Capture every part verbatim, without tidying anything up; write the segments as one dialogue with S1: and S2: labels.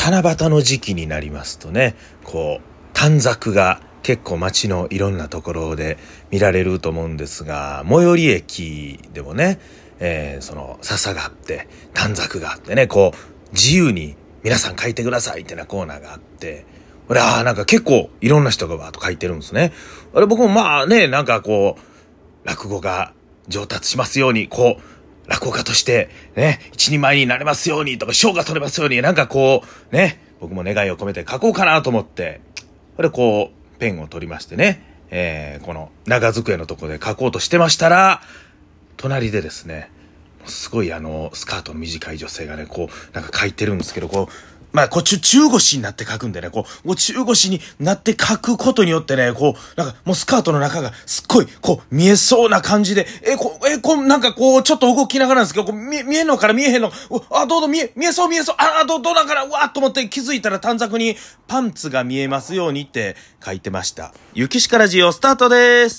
S1: 七夕の時期になりますとね、こう短冊が結構街のいろんなところで見られると思うんですが、最寄り駅でもね、えー、その笹があって短冊があってね、こう自由に皆さん書いてくださいってなコーナーがあって、俺はなんか結構いろんな人がバーッと書いてるんですね。あれ僕もまあね、なんかこう落語が上達しますように、こう落語家としてね一人前になれますようにとか賞が取れますように、なんかこうね僕も願いを込めて書こうかなと思って、これこうペンを取りましてね、えー、この長机のところで書こうとしてましたら、隣でですねすごいあのスカートの短い女性がねこうなんか書いてるんですけど、こうまあこう中腰になって書くんでね、こう中腰になって書くことによってね、こうなんかもうスカートの中がすっごいこう見えそうな感じで、えこえこうなんかこうちょっと動きながらなんですけど、こう見見えんのから見えへんの、あどうぞ見え見えそう見えそう、あどどうなんかな、うわーっと思って気づいたら短冊にパンツが見えますようにって書いてました。ゆきしかラジオスタートです。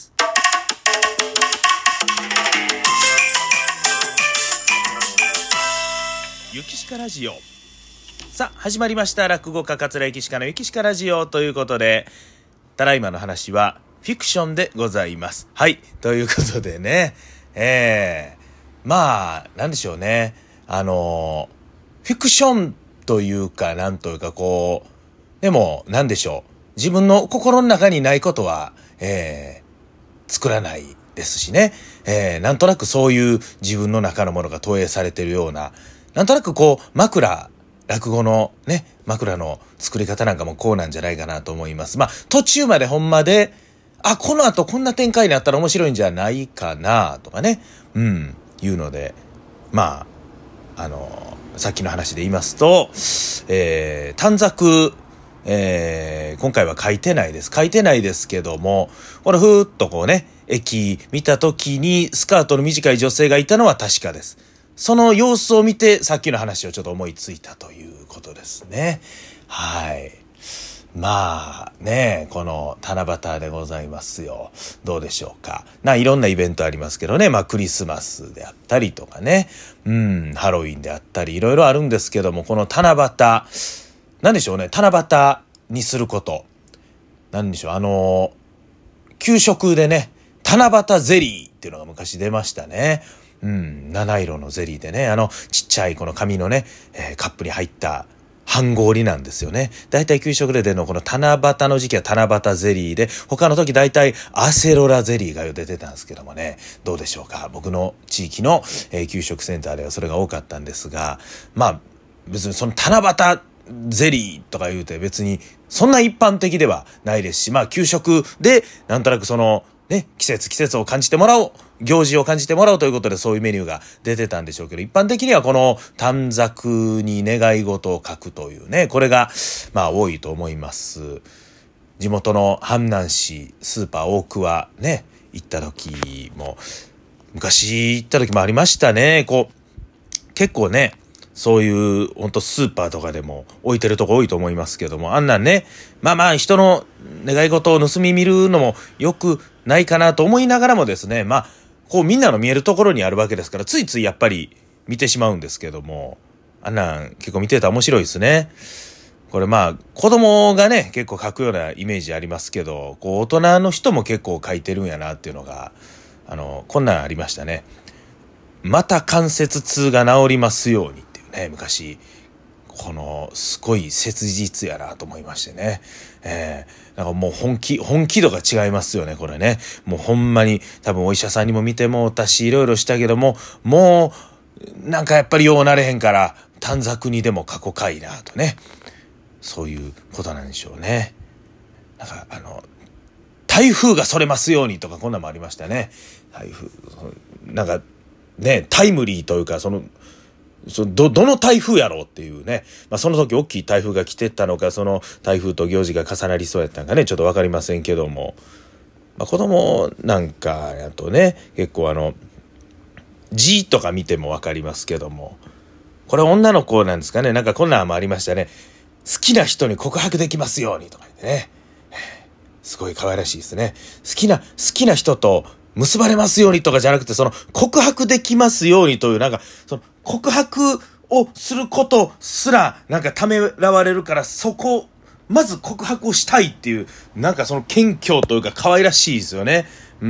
S1: ゆきしかラジオ、さあ始まりました。落語家桂ゆきしかのゆきしかラジオということで、ただいまの話はフィクションでございます。はい、ということでね、えー、まあなんでしょうね、あのフィクションというかなんというかこうでもなんでしょう、自分の心の中にないことは、えー、作らないですしね、えー、なんとなくそういう自分の中のものが投影されているような、なんとなくこう枕、落語のね枕の作り方なんかもこうなんじゃないかなと思います。まあ途中までほんまで、あこの後こんな展開になったら面白いんじゃないかなとかね、うんいうので、まああのさっきの話で言いますと、えー、短冊、えー、今回は書いてないです書いてないですけども、これふーっとこうね駅見た時にスカートの短い女性がいたのは確かです。その様子を見てさっきの話をちょっと思いついたということですね。はい。まあね、この七夕でございますよ。どうでしょうか。ないろんなイベントありますけどね。まあクリスマスであったりとかね。うん、ハロウィンであったりいろいろあるんですけども、この七夕、なんでしょうね。七夕にすること。なんでしょう。あの、給食でね、七夕ゼリーっていうのが昔出ましたね。うん、七色のゼリーでね、あのちっちゃいこの紙のね、えー、カップに入った半氷なんですよね。だいたい給食で出るのこの七夕の時期は七夕ゼリーで、他の時だいたいアセロラゼリーが出てたんですけどもね、どうでしょうか。僕の地域の、えー、給食センターではそれが多かったんですが、まあ別にその七夕ゼリーとか言うて別にそんな一般的ではないですし、まあ給食でなんとなくそのね、季節季節を感じてもらおう、行事を感じてもらおうということでそういうメニューが出てたんでしょうけど、一般的にはこの短冊に願い事を書くというね、これがまあ多いと思います。地元の阪南市スーパー大桑ね行った時も、昔行った時もありましたね。こう結構ねそういう本当スーパーとかでも置いてるとこ多いと思いますけども、あんなんね、まあまあ人の願い事を盗み見るのもよくないかなと思いながらもですね、まあこうみんなの見えるところにあるわけですから、ついついやっぱり見てしまうんですけども、あんなん結構見てたら面白いですね。これまあ子供がね結構書くようなイメージありますけど、こう大人の人も結構書いてるんやなっていうのが、あのこんなんありましたね。また関節痛が治りますようにっていうね、昔このすごい切実やなと思いましてね、えー、なんかもう本気本気度が違いますよねこれね。もうほんまに多分お医者さんにも見てもうたしいろいろしたけども、もうなんかやっぱりようなれへんから短冊にでも書こかいなとね、そういうことなんでしょうね。なんかあの台風がそれますようにとかこんなのもありましたね。台風なんかねタイムリーというか、そのそどどの台風やろうっていうね、まあ、その時大きい台風が来てたのか、その台風と行事が重なりそうやったのかねちょっと分かりませんけども、まあ、子供なんかやとね結構あの字とか見ても分かりますけども、これ女の子なんですかね、なんかこんなんもありましたね。好きな人に告白できますようにとか言ってね、すごい可愛らしいですね。好きな好きな人と結ばれますようにとかじゃなくて、その告白できますようにという、なんかその告白をすることすらなんかためらわれるから、そこまず告白をしたいっていう、なんかその謙虚というか可愛らしいですよね。うん。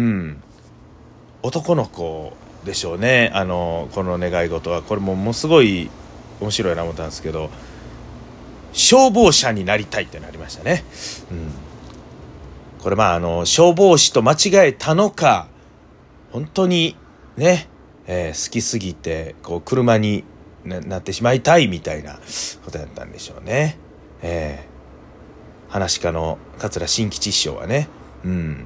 S1: 男の子でしょうね。あのこの願い事はこれももうすごい面白いな思ったんですけど、消防車になりたいってなりましたね。うん。これまああの消防士と間違えたのか、本当にね、えー、好きすぎてこう車に な, なってしまいたいみたいなことだったんでしょうね。えー、話家の桂新吉師匠はね、うん、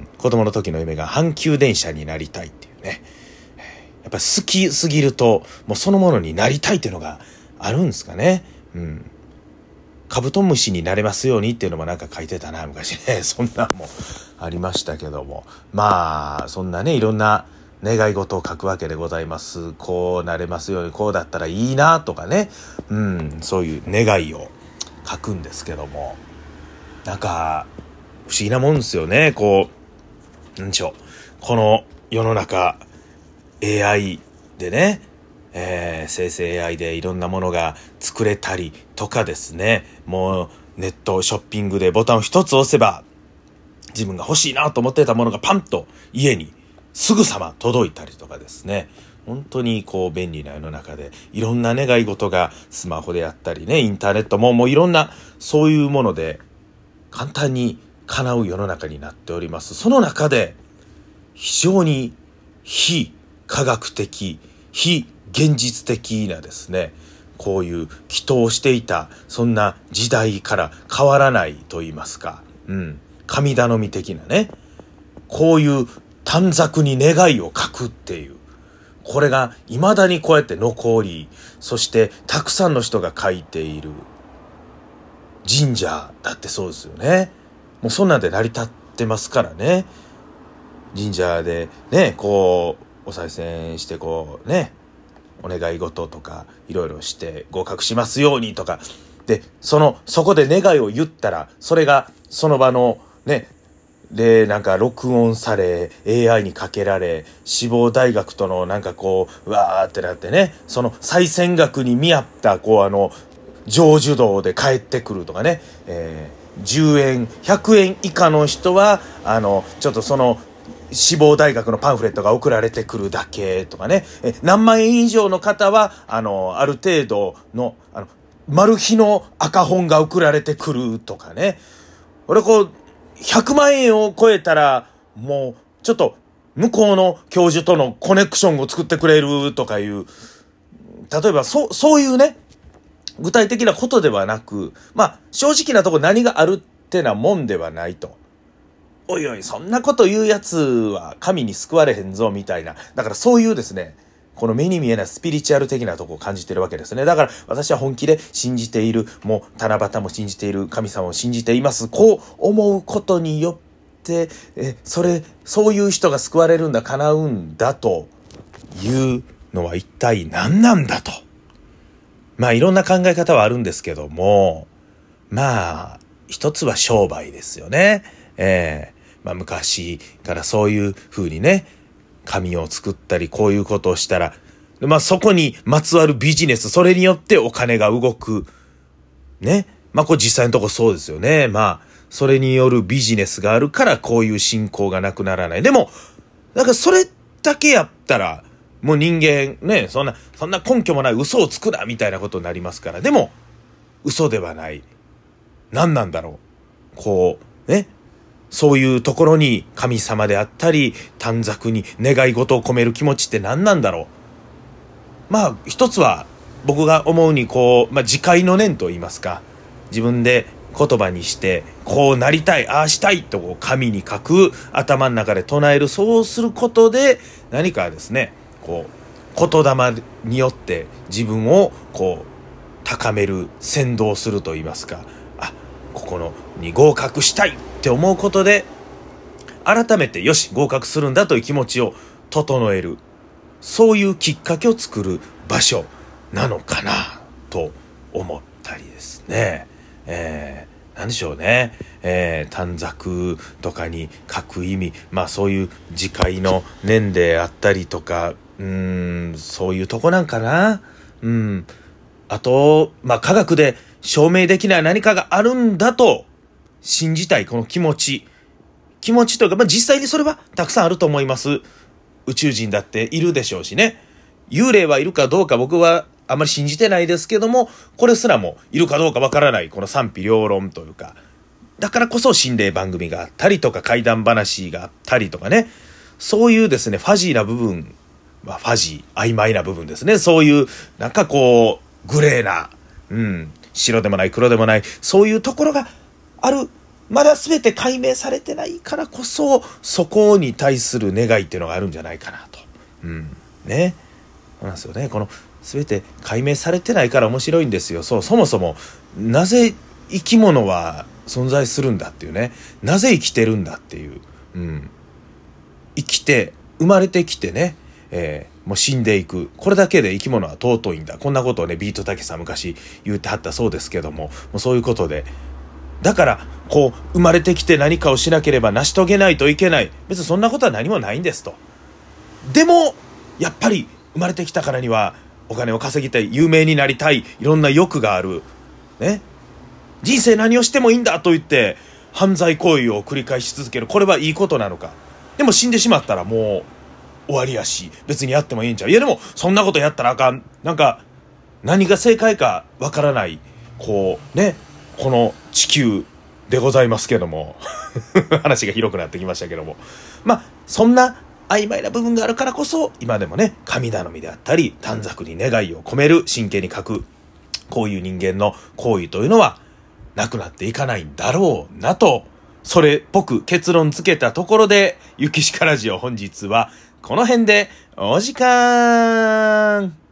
S1: 子供の時の夢が阪急電車になりたいっていうね。やっぱ好きすぎるともうそのものになりたいっていうのがあるんですかね。うん。カブトムシになれますようにっていうのもなんか書いてたな昔ね。そんなんもありましたけども、まあそんなねいろんな願い事を書くわけでございます。こうなれますように、こうだったらいいなとかね、うん、そういう願いを書くんですけども、なんか不思議なもんですよね。こうなんでしょう、この世の中 エーアイ でね、えー、生成 エーアイ でいろんなものが作れたりとかですね、もうネットショッピングでボタンを一つ押せば自分が欲しいなと思ってたものがパンと家にすぐさま届いたりとかですね、本当にこう便利な世の中でいろんな願い事がスマホであったりね、インターネットももういろんなそういうもので簡単に叶う世の中になっております。その中で非常に非科学的、非現実的なですね、こういう祈祷していたそんな時代から変わらないと言いますか、うん、神頼み的なね、こういう短冊に願いを書くっていう、これが未だにこうやって残り、そしてたくさんの人が書いている神社だってそうですよね。もうそんなんで成り立ってますからね。神社でね、こうお賽銭してこうね、お願い事とかいろいろして合格しますようにとかで、そのそこで願いを言ったらそれがその場のねでなんか録音され エーアイ にかけられ、志望大学とのなんかこううわーってなってね、その採銭額に見合ったこうあの成就度で帰ってくるとかね、えー、じゅうえんひゃくえん以下の人はあのちょっとその志望大学のパンフレットが送られてくるだけとかね、え何万円以上の方はあのある程度のあのマル秘の赤本が送られてくるとかね。俺こうひゃくまんえんを超えたらもうちょっと向こうの教授とのコネクションを作ってくれるとかいう、例えばそそういうね具体的なことではなく、まあ正直なところ何があるってなもんではないと。おいおいそんなこと言うやつは神に救われへんぞみたいな、だからそういうですね、この目に見えないスピリチュアル的なところを感じてるわけですね。だから私は本気で信じている、もう七夕も信じている、神様を信じています、こう思うことによってえそれそういう人が救われるんだ、叶うんだというのは一体何なんだと。まあいろんな考え方はあるんですけども、まあ一つは商売ですよね。えーまあ、昔からそういう風にね紙を作ったりこういうことをしたら、まあそこにまつわるビジネス、それによってお金が動くね。まあこれ実際のところそうですよね。まあそれによるビジネスがあるからこういう信仰がなくならない。でもなんかそれだけやったらもう人間ね、そんなそんな根拠もない嘘をつくなみたいなことになりますから。でも嘘ではない、何なんだろう、こうね、そういうところに神様であったり短冊に願い事を込める気持ちって何なんだろう。まあ一つは僕が思うにこう、まあ、自戒の念と言いますか、自分で言葉にしてこうなりたい、ああしたいとこう紙に書く、頭の中で唱える、そうすることで何かですね、こう言霊によって自分をこう高める、先導すると言いますか、あ、ここのに合格したいって思うことで改めてよし合格するんだという気持ちを整える、そういうきっかけを作る場所なのかなと思ったりですね。えー、なんでしょうね、えー、短冊とかに書く意味、まあそういう自戒の念であったりとか、うーんそういうとこなんかな。うんああと、まあ、科学で証明できない何かがあるんだと信じたいこの気持ち。気持ちというか、まあ、実際にそれはたくさんあると思います。宇宙人だっているでしょうしね。幽霊はいるかどうか僕はあまり信じてないですけども、これすらもいるかどうかわからないこの賛否両論というか、だからこそ心霊番組があったりとか怪談話があったりとかね、そういうですねファジーな部分、まあ、ファジー曖昧な部分ですね、そういうなんかこうグレーな、うん、白でもない黒でもないそういうところがある。まだ全て解明されてないからこそそこに対する願いっていうのがあるんじゃないかなと、うんね、そうなんですよね。この全て解明されてないから面白いんですよ。そう、そもそもなぜ生き物は存在するんだっていうね、なぜ生きてるんだっていう、うん、生きて生まれてきてね、えー、もう死んでいく、これだけで生き物は尊いんだ、こんなことをねビートたけさん昔言ってはったそうですけども、もうそういうことで、だからこう生まれてきて何かをしなければ成し遂げないといけない、別にそんなことは何もないんですと。でもやっぱり生まれてきたからにはお金を稼ぎたい、有名になりたい、いろんな欲があるね。人生何をしてもいいんだと言って犯罪行為を繰り返し続ける、これはいいことなのか。でも死んでしまったらもう終わりやし、別にやってもいいんちゃう。いやでもそんなことやったらあかん、なんか何が正解かわからない、こうね、この地球でございますけども話が広くなってきましたけども、まあそんな曖昧な部分があるからこそ今でもね、神頼みであったり短冊に願いを込める、真剣に書く、こういう人間の行為というのはなくなっていかないんだろうなと、それっぽく結論付けたところで、ゆきしかラジオ本日はこの辺でお時間。